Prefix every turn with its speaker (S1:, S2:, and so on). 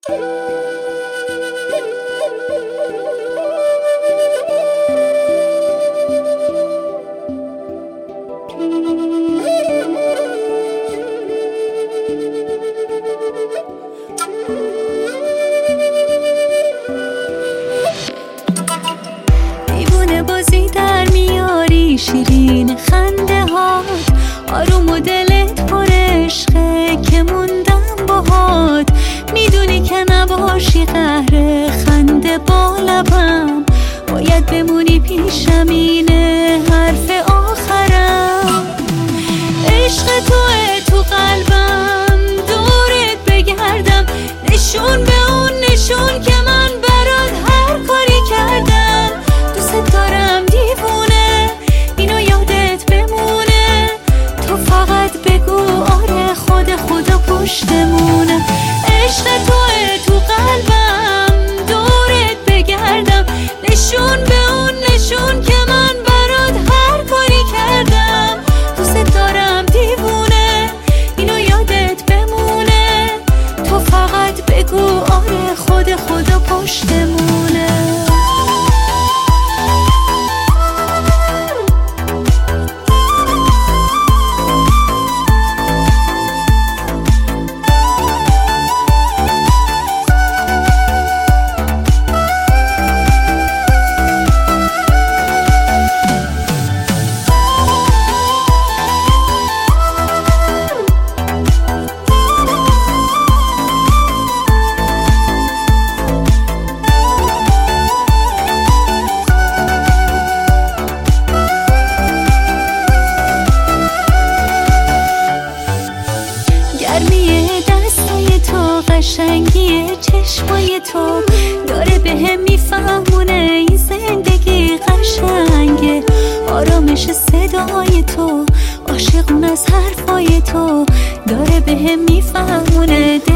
S1: دیوونه بازی در میاری شیرین خنده هات، آروم و دلت پر عشقه که موندم باهات. میدونی که نباشی قهر خنده با لبم، باید بمونی پیشم، اینه حرف آخرم. عشق توه تو قلبم، دورت بگردم نشون به اون نشون که من برات هر کاری کردم. دوست دارم دیوونه، اینو یادت بمونه، تو فقط بگو آره خود خدا پشتمونه. عشق توه تو قلبم، دورت بگردم نشون به اون نشون که من برات هر کاری کردم. دوست دارم دیوونه، اینو یادت بمونه، تو فقط بگو آره خود خدا پشتمونه. گرمی دستای تو، قشنگی چشمای تو، داره بهم میفهمونه این زندگی قشنگه. آرامش صدای تو، عاشقم از حرفای تو، داره بهم میفهمونه